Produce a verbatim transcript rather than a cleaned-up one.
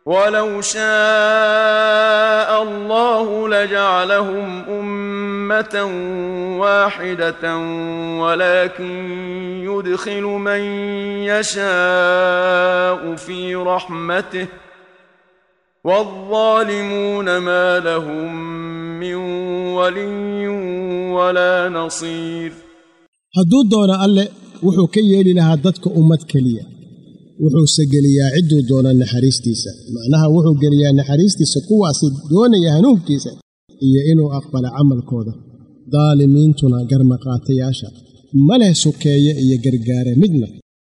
ولو شاء الله لجعلهم أمة واحدة ولكن يدخل من يشاء في رحمته والظالمون ما لهم من ولي ولا نصير. hadduu doono alle wuxuu ka yeeli lahaa dadka ummad keliya wuxuuse geliyaa cidduu doona naxariistiisa macnaha wuxuu geliyaa naxariistiisa kuwaasi doonaya hanuunkiisa iyo inuu aqbalo camalkooda daalimiintuna garmaqaatayaasha ma leh sukeeye iyo gargaare midna